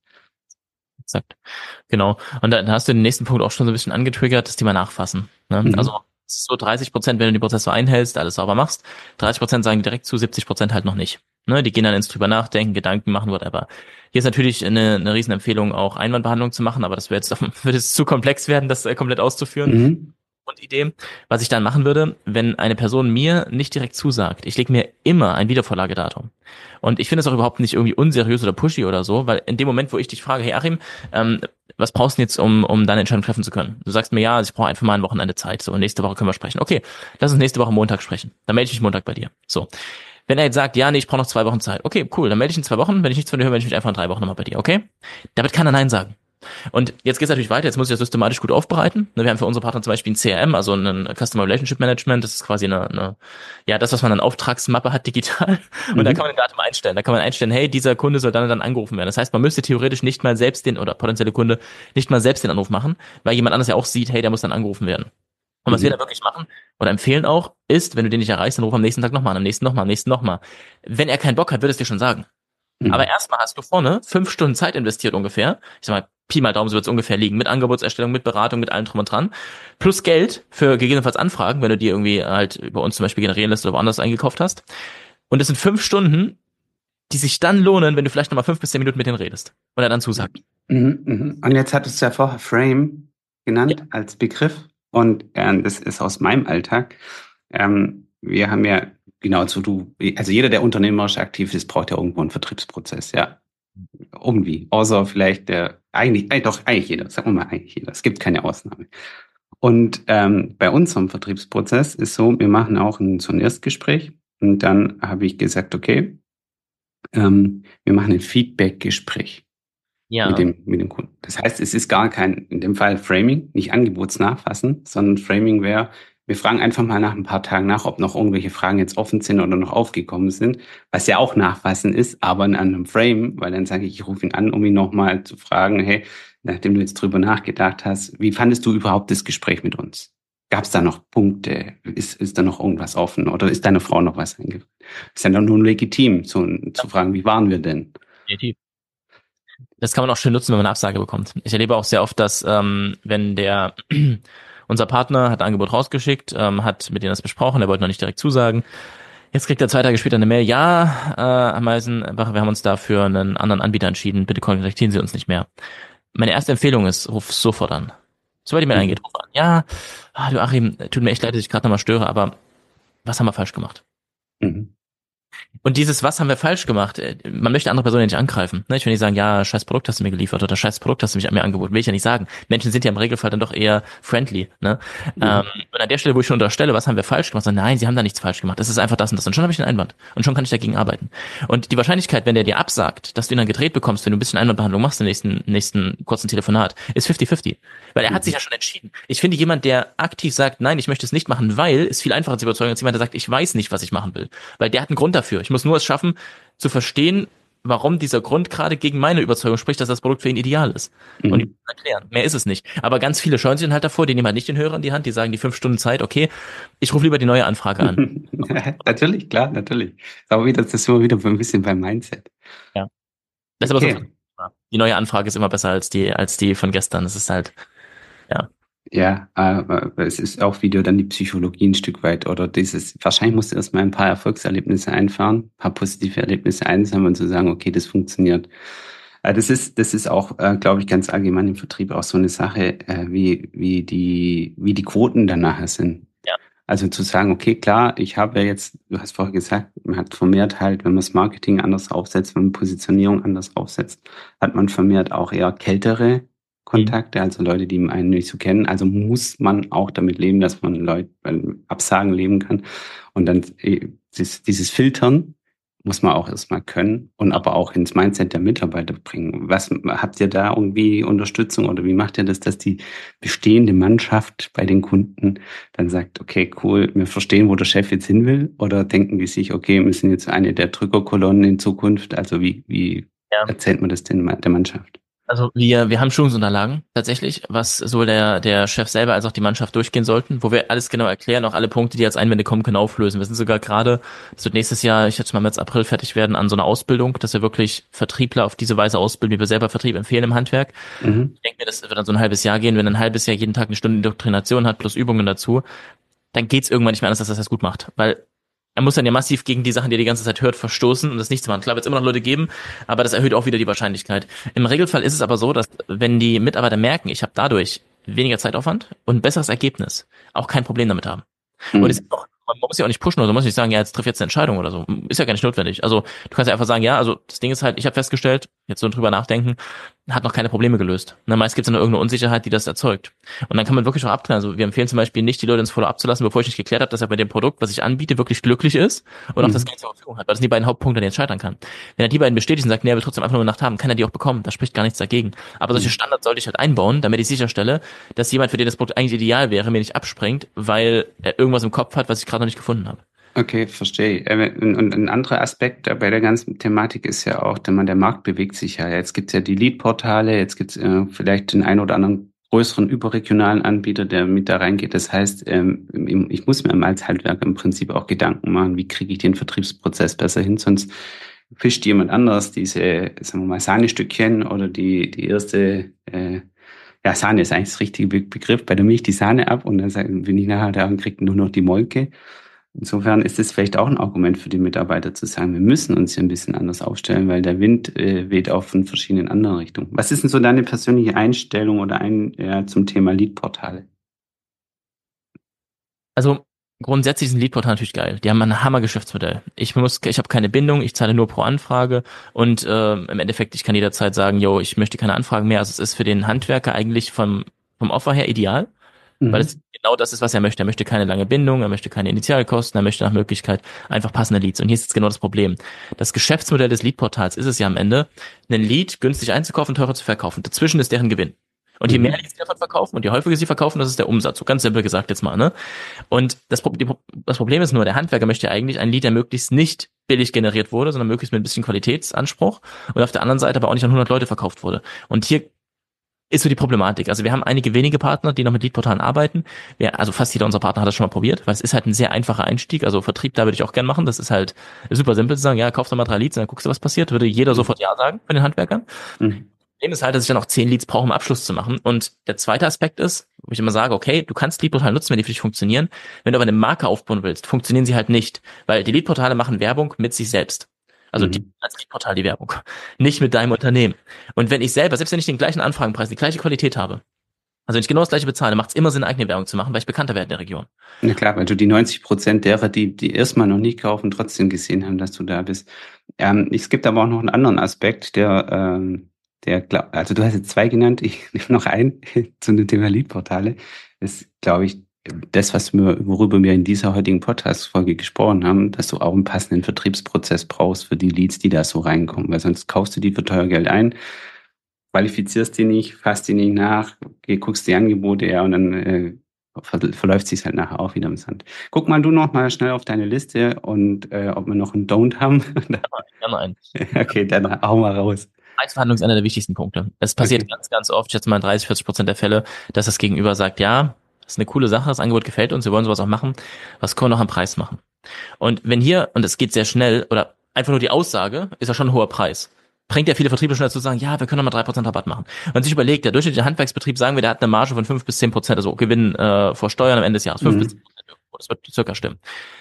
Speaker 2: Exakt. Genau. Und dann hast du den nächsten Punkt auch schon so ein bisschen angetriggert, das Thema Nachfassen. Ne? Also
Speaker 1: Mhm.
Speaker 2: es ist so dreißig Prozent, wenn du die Prozesse einhältst, alles sauber machst, dreißig Prozent sagen die direkt zu, siebzig Prozent halt noch nicht. Ne? Die gehen dann ins drüber nachdenken, Gedanken machen, whatever. Hier ist natürlich eine, eine Riesenempfehlung, auch Einwandbehandlung zu machen, aber das wäre jetzt, würde es zu komplex werden, das äh, komplett auszuführen.
Speaker 1: Mhm.
Speaker 2: Und Idee, was ich dann machen würde, wenn eine Person mir nicht direkt zusagt, ich lege mir immer ein Wiedervorlagedatum. Und ich finde es auch überhaupt nicht irgendwie unseriös oder pushy oder so, weil in dem Moment, wo ich dich frage, hey Achim, ähm, was brauchst du denn jetzt, um, um deine Entscheidung treffen zu können? Du sagst mir, ja, also ich brauche einfach mal ein Wochenende Zeit. So, und nächste Woche können wir sprechen. Okay, lass uns nächste Woche Montag sprechen. Dann melde ich mich Montag bei dir. So. Wenn er jetzt sagt, ja, nee, ich brauche noch zwei Wochen Zeit. Okay, cool, dann melde ich in zwei Wochen. Wenn ich nichts von dir höre, melde ich mich einfach in drei Wochen nochmal bei dir, okay? Damit kann er Nein sagen. Und jetzt geht es natürlich weiter, jetzt muss ich das systematisch gut aufbereiten. Wir haben für unsere Partner zum Beispiel ein C R M, also ein Customer Relationship Management, das ist quasi eine, eine ja, das, was man an Auftragsmappe hat, digital. Und da kann
Speaker 1: Mhm.
Speaker 2: man ein Datum einstellen. Da kann man einstellen, hey, dieser Kunde soll dann und dann angerufen werden. Das heißt, man müsste theoretisch nicht mal selbst den, oder potenzielle Kunde, nicht mal selbst den Anruf machen, weil jemand anderes ja auch sieht, hey, der muss dann angerufen werden. Und was wir da
Speaker 1: Mhm.
Speaker 2: wirklich machen oder empfehlen auch, ist, wenn du den nicht erreichst, dann ruf am nächsten Tag nochmal, am nächsten nochmal, am nächsten nochmal. Wenn er keinen Bock hat, wird es dir schon sagen. Aber
Speaker 1: Mhm.
Speaker 2: erstmal hast du vorne fünf Stunden Zeit investiert ungefähr. Ich sag mal, Pi mal Daumen, so wird es ungefähr liegen. Mit Angebotserstellung, mit Beratung, mit allem drum und dran. Plus Geld für gegebenenfalls Anfragen, wenn du die irgendwie halt über uns zum Beispiel generieren lässt oder woanders eingekauft hast. Und das sind fünf Stunden, die sich dann lohnen, wenn du vielleicht nochmal fünf bis zehn Minuten mit denen redest. Und er dann zusagt.
Speaker 1: Mhm. Mhm. Und jetzt hattest du ja vorher Frame
Speaker 2: Ja.
Speaker 1: genannt als Begriff und ähm, das ist aus meinem Alltag. Ähm, wir haben ja genau so du, also jeder, der unternehmerisch aktiv ist, braucht ja irgendwo einen Vertriebsprozess, ja. Irgendwie. Außer vielleicht der, eigentlich, äh, doch, eigentlich jeder, sagen wir mal eigentlich jeder. Es gibt keine Ausnahme. Und ähm, bei unserem Vertriebsprozess ist so, wir machen auch ein, so ein Erstgespräch und dann habe ich gesagt, okay, ähm, wir machen ein Feedbackgespräch mit
Speaker 2: Ja.
Speaker 1: dem, mit dem Kunden. Das heißt, es ist gar kein, in dem Fall Framing, nicht Angebotsnachfassen, sondern Framing wäre, wir fragen einfach mal nach ein paar Tagen nach, ob noch irgendwelche Fragen jetzt offen sind oder noch aufgekommen sind, was ja auch Nachfassen ist, aber in einem Frame, weil dann sage ich, ich rufe ihn an, um ihn nochmal zu fragen, hey, nachdem du jetzt drüber nachgedacht hast, wie fandest du überhaupt das Gespräch mit uns? Gab es da noch Punkte? Ist, ist da noch irgendwas offen? Oder ist deiner Frau noch was eingefallen? Ist ja dann nur legitim, zu, zu fragen, wie waren wir denn?
Speaker 2: Definitiv. Das kann man auch schön nutzen, wenn man eine Absage bekommt. Ich erlebe auch sehr oft, dass ähm, wenn der unser Partner hat ein Angebot rausgeschickt, ähm, hat mit denen das besprochen, der wollte noch nicht direkt zusagen. Jetzt kriegt er zwei Tage später eine Mail, ja, äh, Herr Meisen, wir haben uns dafür einen anderen Anbieter entschieden, bitte kontaktieren Sie uns nicht mehr. Meine erste Empfehlung ist, ruf sofort an. Sobald die Mail
Speaker 1: Mhm.
Speaker 2: eingeht, ruf an. Ja, ah, du Achim, tut mir echt leid, dass ich gerade nochmal störe, aber was haben wir falsch gemacht?
Speaker 1: Mhm.
Speaker 2: Und dieses, was haben wir falsch gemacht? Man möchte andere Personen ja nicht angreifen. Ne? Ich will nicht sagen, ja, scheiß Produkt hast du mir geliefert oder scheiß Produkt hast du mich an mir angeboten. Will ich ja nicht sagen. Menschen sind ja im Regelfall dann doch eher friendly. Ne? Ähm,
Speaker 1: Mhm.
Speaker 2: und an der Stelle, wo ich schon unterstelle, was haben wir falsch gemacht, sagen, nein, sie haben da nichts falsch gemacht. Das ist einfach das und das. Und schon habe ich einen Einwand. Und schon kann ich dagegen arbeiten. Und die Wahrscheinlichkeit, wenn der dir absagt, dass du ihn dann gedreht bekommst, wenn du ein bisschen Einwandbehandlung machst im nächsten, nächsten kurzen Telefonat, ist fifty fifty. Weil er hat sich
Speaker 1: Mhm.
Speaker 2: ja schon entschieden. Ich finde, jemand, der aktiv sagt, nein, ich möchte es nicht machen, weil, ist viel einfacher zu überzeugen, als jemand, der sagt, ich weiß nicht, was ich machen will. Weil der hat einen Grund dafür. Ich muss nur es schaffen, zu verstehen, warum dieser Grund gerade gegen meine Überzeugung spricht, dass das Produkt für ihn ideal ist. Und die
Speaker 1: Mhm.
Speaker 2: erklären. Mehr ist es nicht. Aber ganz viele scheuen sich dann halt davor, die nehmen halt nicht den Hörer in die Hand, die sagen die fünf Stunden Zeit, okay, ich rufe lieber die neue Anfrage an.
Speaker 1: Natürlich, klar, natürlich. Aber wieder, das sind wir wieder ein bisschen beim Mindset.
Speaker 2: Ja. Das ist aber so.
Speaker 1: Okay.
Speaker 2: Die neue Anfrage ist immer besser als die, als die von gestern. Das ist halt, ja.
Speaker 1: Ja, aber es ist auch wieder dann die Psychologie ein Stück weit oder dieses, wahrscheinlich musst du erstmal ein paar Erfolgserlebnisse einfahren, ein paar positive Erlebnisse einsammeln und zu sagen, okay, das funktioniert. Äh, Das ist, das ist auch, äh, glaube ich, ganz allgemein im Vertrieb auch so eine Sache, äh, wie, wie die, wie die Quoten dann nachher sind.
Speaker 2: Ja.
Speaker 1: Also zu sagen, okay, klar, ich habe ja jetzt, du hast vorher gesagt, man hat vermehrt halt, wenn man das Marketing anders aufsetzt, wenn man Positionierung anders aufsetzt, hat man vermehrt auch eher kältere
Speaker 2: Mhm.
Speaker 1: Kontakte, also Leute, die einen nicht so kennen. Also muss man auch damit leben, dass man Leute beim Absagen leben kann. Und dann äh, dieses, dieses Filtern muss man auch erstmal können und aber auch ins Mindset der Mitarbeiter bringen. Was habt ihr da irgendwie Unterstützung oder wie macht ihr das, dass die bestehende Mannschaft bei den Kunden dann sagt, okay, cool, wir verstehen, wo der Chef jetzt hin will? Oder denken die sich, okay, wir sind jetzt eine der Drückerkolonnen in Zukunft? Also wie, wie
Speaker 2: Ja.
Speaker 1: erzählt man das denn der Mannschaft?
Speaker 2: Also wir, wir haben Schulungsunterlagen tatsächlich, was sowohl der, der Chef selber als auch die Mannschaft durchgehen sollten, wo wir alles genau erklären, auch alle Punkte, die als Einwände kommen können, auflösen. Wir sind sogar gerade, es wird nächstes Jahr, ich schätze mal März, April fertig werden, an so einer Ausbildung, dass wir wirklich Vertriebler auf diese Weise ausbilden, wie wir selber Vertrieb empfehlen im Handwerk.
Speaker 1: Mhm.
Speaker 2: Ich denke mir, das wird dann so ein halbes Jahr gehen. Wenn ein halbes Jahr jeden Tag eine Stunde Indoktrination hat, plus Übungen dazu, dann geht's irgendwann nicht mehr anders, dass das das gut macht. Weil er muss dann ja massiv gegen die Sachen, die er die ganze Zeit hört, verstoßen und das nicht zu machen. Klar wird es immer noch Leute geben, aber das erhöht auch wieder die Wahrscheinlichkeit. Im Regelfall ist es aber so, dass wenn die Mitarbeiter merken, ich habe dadurch weniger Zeitaufwand und ein besseres Ergebnis, auch kein Problem damit haben. Und es
Speaker 1: Mhm.
Speaker 2: ist auch, man muss ja auch nicht pushen oder so, man muss nicht sagen, ja, jetzt triff jetzt eine Entscheidung oder so. Ist ja gar nicht notwendig. Also du kannst ja einfach sagen, ja, also das Ding ist halt, ich habe festgestellt, jetzt so drüber nachdenken, hat noch keine Probleme gelöst. Na, meist gibt es ja nur irgendeine Unsicherheit, die das erzeugt. Und dann kann man wirklich auch abklären. Also wir empfehlen zum Beispiel nicht, die Leute ins Follow-up zu lassen, bevor ich nicht geklärt habe, dass er bei dem Produkt, was ich anbiete, wirklich glücklich ist und auch das
Speaker 1: Mhm.
Speaker 2: Ganze zur Verfügung hat. Weil das sind die beiden Hauptpunkte, an denen er scheitern kann. Wenn er die beiden bestätigt und sagt, nee, er will trotzdem einfach nur eine Nacht haben, kann er die auch bekommen. Da spricht gar nichts dagegen. Aber solche
Speaker 1: Mhm.
Speaker 2: Standards sollte ich halt einbauen, damit ich sicherstelle, dass jemand, für den das Produkt eigentlich ideal wäre, mir nicht abspringt, weil er irgendwas im Kopf hat, was ich gerade noch nicht gefunden habe.
Speaker 1: Okay, verstehe. Äh, Und und ein anderer Aspekt bei der ganzen Thematik ist ja auch, der, man, der Markt bewegt sich ja. Jetzt gibt's ja die Lead-Portale, jetzt gibt's äh, vielleicht den einen oder anderen größeren überregionalen Anbieter, der mit da reingeht. Das heißt, ähm, im- ich muss mir als Handwerker im Prinzip auch Gedanken machen, wie kriege ich den Vertriebsprozess besser hin, sonst fischt jemand anders diese, sagen wir mal, Sahnestückchen oder die, die erste, äh, ja, Sahne ist eigentlich das richtige Be- Begriff, bei der Milch die Sahne ab und dann sagen, bin ich nachher da und kriege nur noch die Molke. Insofern ist es vielleicht auch ein Argument für die Mitarbeiter zu sagen, wir müssen uns hier ein bisschen anders aufstellen, weil der Wind äh, weht auch von verschiedenen anderen Richtungen. Was ist denn so deine persönliche Einstellung oder ein ja, zum Thema Lead-Portale?
Speaker 2: Also grundsätzlich sind Leadportale natürlich geil. Die haben ein Hammer-Geschäftsmodell. Ich muss, ich habe keine Bindung, ich zahle nur pro Anfrage und äh, im Endeffekt, ich kann jederzeit sagen, yo, ich möchte keine Anfragen mehr. Also es ist für den Handwerker eigentlich vom, vom Offer her ideal, weil es
Speaker 1: Mhm.
Speaker 2: genau das ist, was er möchte. Er möchte keine lange Bindung, er möchte keine Initialkosten, er möchte nach Möglichkeit einfach passende Leads. Und hier ist jetzt genau das Problem. Das Geschäftsmodell des Leadportals ist es ja am Ende, einen Lead günstig einzukaufen, teurer zu verkaufen. Dazwischen ist deren Gewinn. Und je mehr
Speaker 1: Mhm.
Speaker 2: Leads sie davon verkaufen und je häufiger sie verkaufen, das ist der Umsatz. So ganz simpel gesagt jetzt mal, ne? Und das, Pro- die, Pro- das Problem ist nur, der Handwerker möchte ja eigentlich ein Lied, der möglichst nicht billig generiert wurde, sondern möglichst mit ein bisschen Qualitätsanspruch und auf der anderen Seite aber auch nicht an hundert Leute verkauft wurde. Und hier ist so die Problematik. Also wir haben einige wenige Partner, die noch mit Leadportalen arbeiten. Wir, also fast jeder unserer Partner hat das schon mal probiert, weil es ist halt ein sehr einfacher Einstieg. Also Vertrieb, da würde ich auch gern machen. Das ist halt super simpel zu sagen, ja, kauf doch mal drei Leads und dann guckst du, was passiert. Würde jeder
Speaker 1: Mhm.
Speaker 2: sofort Ja sagen von den Handwerkern.
Speaker 1: Mhm.
Speaker 2: Problem ist halt, dass ich dann auch zehn Leads brauche, um Abschluss zu machen. Und der zweite Aspekt ist, wo ich immer sage, okay, du kannst Leadportale nutzen, wenn die für dich funktionieren. Wenn du aber eine Marke aufbauen willst, funktionieren sie halt nicht. Weil die Leadportale machen Werbung mit sich selbst. Also die
Speaker 1: Mhm.
Speaker 2: als Leadportal die Werbung. Nicht mit deinem Unternehmen. Und wenn ich selber, selbst wenn ich den gleichen Anfragenpreis, die gleiche Qualität habe, Also wenn ich genau das gleiche bezahle, macht es immer Sinn, eigene Werbung zu machen, weil ich bekannter werde in der Region.
Speaker 1: Na klar, weil du die neunzig Prozent derer, die, die erstmal noch nie kaufen, trotzdem gesehen haben, dass du da bist. Ähm, es gibt aber auch noch einen anderen Aspekt, der, ähm, der, glaub, also du hast jetzt zwei genannt, ich nehme noch einen zu dem Thema Lead-Portale. Das ist, glaube ich, das, was wir, worüber wir in dieser heutigen Podcast-Folge gesprochen haben, dass du auch einen passenden Vertriebsprozess brauchst für die Leads, die da so reinkommen, weil sonst kaufst du die für teuer Geld ein, qualifizierst die nicht, fasst die nicht nach, geh, guckst die Angebote, ja, und dann äh, ver verläuft sich halt nachher auch wieder im Sand. Guck mal du noch mal schnell auf deine Liste und äh, ob wir noch einen Don't haben.
Speaker 2: Gerne ein.
Speaker 1: Okay, dann hau mal raus.
Speaker 2: Preisverhandlung ist einer der wichtigsten Punkte. Es passiert
Speaker 1: Okay.
Speaker 2: ganz, ganz oft, ich schätze mal dreißig, vierzig Prozent der Fälle, dass das Gegenüber sagt, ja, das ist eine coole Sache, das Angebot gefällt uns, wir wollen sowas auch machen, was können wir noch am Preis machen? Und wenn hier, und es geht sehr schnell, oder einfach nur die Aussage, ist ja schon ein hoher Preis, bringt ja viele Vertriebe schon dazu zu sagen, ja, wir können noch mal drei Prozent Rabatt machen. Wenn man sich überlegt, der durchschnittliche Handwerksbetrieb, sagen wir, der hat eine Marge von fünf bis zehn Prozent, also Gewinn äh, vor Steuern am Ende des Jahres, fünf bis
Speaker 1: Mhm.
Speaker 2: zehn Prozent, das wird circa stimmen.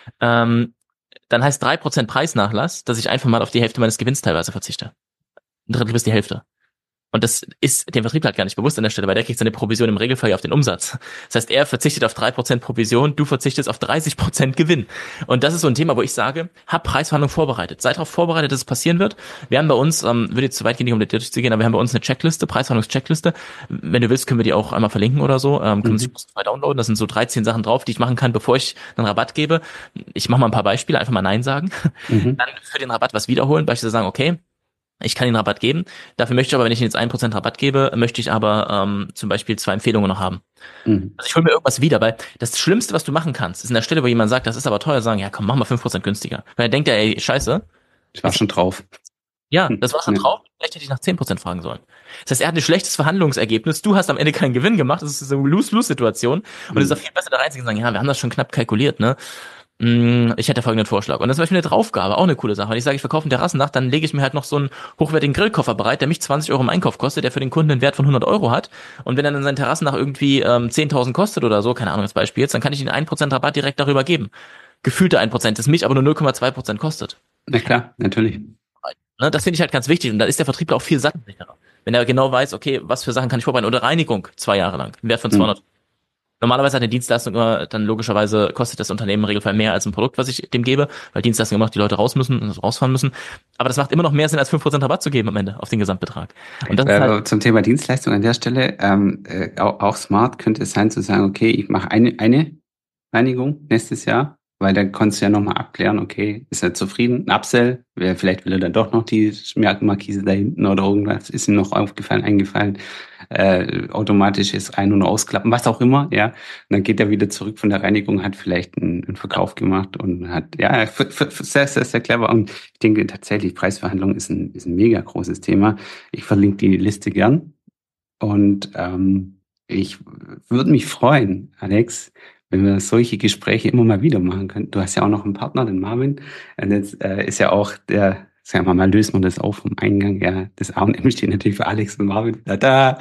Speaker 2: Ähm, dann heißt drei Prozent Preisnachlass, dass ich einfach mal auf die Hälfte meines Gewinns teilweise verzichte. Ein Drittel bis die Hälfte. Und das ist dem Vertriebler halt gar nicht bewusst an der Stelle, weil der kriegt seine Provision im Regelfall ja auf den Umsatz. Das heißt, er verzichtet auf drei Prozent Provision, du verzichtest auf dreißig Prozent Gewinn. Und das ist so ein Thema, wo ich sage, hab Preisverhandlungen vorbereitet. Seid darauf vorbereitet, dass es passieren wird. Wir haben bei uns, ähm, würde jetzt zu weit gehen, nicht um Details zu gehen, aber wir haben bei uns eine Checkliste, Preisverhandlungscheckliste. Wenn du willst, können wir die auch einmal verlinken oder so. Ähm, kann man sich
Speaker 1: Mhm.
Speaker 2: kostenfrei downloaden. Da sind so dreizehn Sachen drauf, die ich machen kann, bevor ich einen Rabatt gebe. Ich mache mal ein paar Beispiele, einfach mal Nein sagen.
Speaker 1: Mhm.
Speaker 2: Dann für den Rabatt was wiederholen, beispielsweise sagen, okay, ich kann Ihnen Rabatt geben. Dafür möchte ich aber, wenn ich Ihnen jetzt ein Prozent Rabatt gebe, möchte ich aber ähm, zum Beispiel zwei Empfehlungen noch haben.
Speaker 1: Mhm.
Speaker 2: Also ich hole mir irgendwas wieder, weil das Schlimmste, was du machen kannst, ist an der Stelle, wo jemand sagt, das ist aber teuer, sagen, ja komm, mach mal fünf Prozent günstiger. Weil er denkt ja, ey, scheiße.
Speaker 1: Ich war schon drauf.
Speaker 2: Ja,
Speaker 1: Hm.
Speaker 2: das war schon
Speaker 1: Ja.
Speaker 2: drauf. Vielleicht hätte ich nach zehn Prozent fragen sollen. Das heißt, er hat ein schlechtes Verhandlungsergebnis. Du hast am Ende keinen Gewinn gemacht. Das ist so eine Lose-Lose-Situation. Und es ist
Speaker 1: Mhm.
Speaker 2: auch viel besser, da reinzugehen und sagen, ja, wir haben das schon knapp kalkuliert, ne? Ich hätte folgenden Vorschlag. Und das ist zum Beispiel eine Draufgabe, auch eine coole Sache. Wenn ich sage, ich verkaufe einen Terrassendach, dann lege ich mir halt noch so einen hochwertigen Grillkoffer bereit, der mich zwanzig Euro im Einkauf kostet, der für den Kunden einen Wert von hundert Euro hat. Und wenn er dann sein Terrassendach irgendwie ähm, zehntausend kostet oder so, keine Ahnung, als Beispiel jetzt, dann kann ich ihm ein Prozent Rabatt direkt darüber geben. Gefühlte ein Prozent, das mich aber nur null Komma zwei Prozent kostet.
Speaker 1: Na klar, natürlich.
Speaker 2: Ne, das finde ich halt ganz wichtig. Und da ist der Vertriebler auch viel sattelsicherer. Wenn er genau weiß, okay, was für Sachen kann ich vorbereiten. Oder Reinigung zwei Jahre lang, einen Wert von zweihundert.
Speaker 1: Mhm.
Speaker 2: Normalerweise hat eine Dienstleistung immer, dann logischerweise kostet das Unternehmen im Regelfall mehr als ein Produkt, was ich dem gebe, weil Dienstleistung immer noch die Leute raus müssen, also rausfahren müssen. Aber das macht immer noch mehr Sinn, als fünf Prozent Rabatt zu geben am Ende auf den Gesamtbetrag. Und das ist halt,
Speaker 1: Äh, zum Thema Dienstleistung an der Stelle, ähm, äh, auch, auch smart könnte es sein zu sagen, okay, ich mache eine, eine Reinigung nächstes Jahr, weil dann konntest du ja nochmal abklären, okay, ist er zufrieden? Ein Upsell, wer- vielleicht will er dann doch noch die Markise da hinten oder irgendwas ist ihm noch aufgefallen, eingefallen, äh, automatisches Ein- und Ausklappen, was auch immer, ja. Und dann geht er wieder zurück von der Reinigung, hat vielleicht einen, einen Verkauf gemacht und hat, ja, f- f- f- sehr, sehr, sehr clever. Und ich denke tatsächlich, Preisverhandlung ist ein, ist ein mega großes Thema. Ich verlinke die Liste gern. Und ähm, ich würde mich freuen, Alex, wenn wir solche Gespräche immer mal wieder machen können. Du hast ja auch noch einen Partner, den Marvin. Und jetzt äh, ist ja auch der, sagen wir mal, lösen wir das auf vom Eingang. Ja, das A und M steht natürlich für Alex und Marvin. Da, da.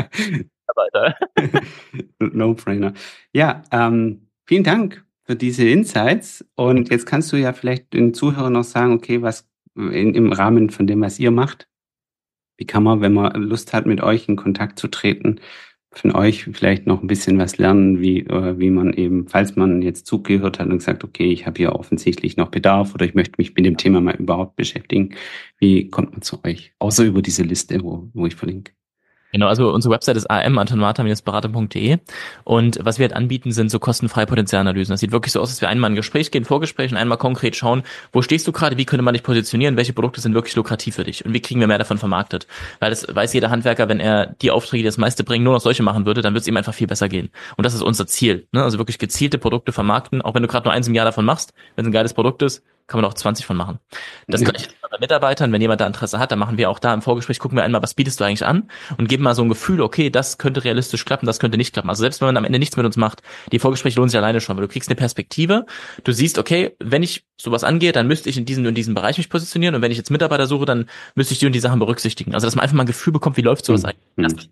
Speaker 2: Alter.
Speaker 1: No-brainer. Ja, ähm, vielen Dank für diese Insights. Und jetzt kannst du ja vielleicht den Zuhörern noch sagen, okay, was in, im Rahmen von dem, was ihr macht, wie kann man, wenn man Lust hat, mit euch in Kontakt zu treten, von euch vielleicht noch ein bisschen was lernen, wie, äh, wie man eben, falls man jetzt zugehört hat und gesagt, okay, ich habe hier offensichtlich noch Bedarf oder ich möchte mich mit dem Thema mal überhaupt beschäftigen. Wie kommt man zu euch? Außer über diese Liste, wo, wo ich verlinke.
Speaker 2: Genau, also unsere Website ist a m antonmarta Berater punkt de und was wir halt anbieten, sind so kostenfreie Potenzialanalysen. Das sieht wirklich so aus, dass wir einmal in ein Gespräch gehen, Vorgespräch und einmal konkret schauen, wo stehst du gerade, wie könnte man dich positionieren, welche Produkte sind wirklich lukrativ für dich und wie kriegen wir mehr davon vermarktet. Weil das weiß jeder Handwerker, wenn er die Aufträge, die das meiste bringen, nur noch solche machen würde, dann wird es ihm einfach viel besser gehen. Und das ist unser Ziel, ne? Also wirklich gezielte Produkte vermarkten, auch wenn du gerade nur eins im Jahr davon machst, wenn es ein geiles Produkt ist, kann man auch zwanzig von machen. Das
Speaker 1: Ja.
Speaker 2: gleiche bei Mitarbeitern, wenn jemand da Interesse hat, dann machen wir auch da im Vorgespräch, gucken wir einmal, was bietest du eigentlich an und geben mal so ein Gefühl, okay, das könnte realistisch klappen, das könnte nicht klappen. Also selbst wenn man am Ende nichts mit uns macht, die Vorgespräche lohnen sich alleine schon, weil du kriegst eine Perspektive, du siehst, okay, wenn ich sowas angehe, dann müsste ich in diesem und diesem Bereich mich positionieren und wenn ich jetzt Mitarbeiter suche, dann müsste ich die und die Sachen berücksichtigen. Also dass man einfach mal ein Gefühl bekommt, wie läuft sowas eigentlich.
Speaker 1: Mhm.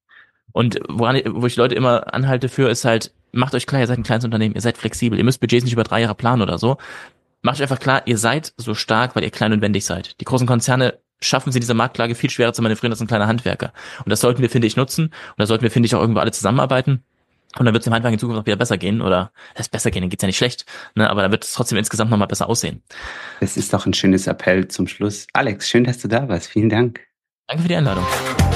Speaker 2: Und woran, wo ich Leute immer anhalte für, ist halt, macht euch klar, ihr seid ein kleines Unternehmen, ihr seid flexibel, ihr müsst Budgets nicht über drei Jahre planen oder so. Macht euch einfach klar, ihr seid so stark, weil ihr klein und wendig seid. Die großen Konzerne schaffen sie diese Marktlage viel schwerer zu manövrieren als ein kleiner Handwerker. Und das sollten wir, finde ich, nutzen. Und da sollten wir, finde ich, auch irgendwo alle zusammenarbeiten. Und dann wird es dem Handwerk in Zukunft auch wieder besser gehen. Oder es ist besser gehen, dann geht's ja nicht schlecht. Ne? Aber da wird es trotzdem insgesamt nochmal besser aussehen.
Speaker 1: Das ist doch ein schönes Appell zum Schluss. Alex, schön, dass du da warst. Vielen Dank.
Speaker 2: Danke für die Einladung.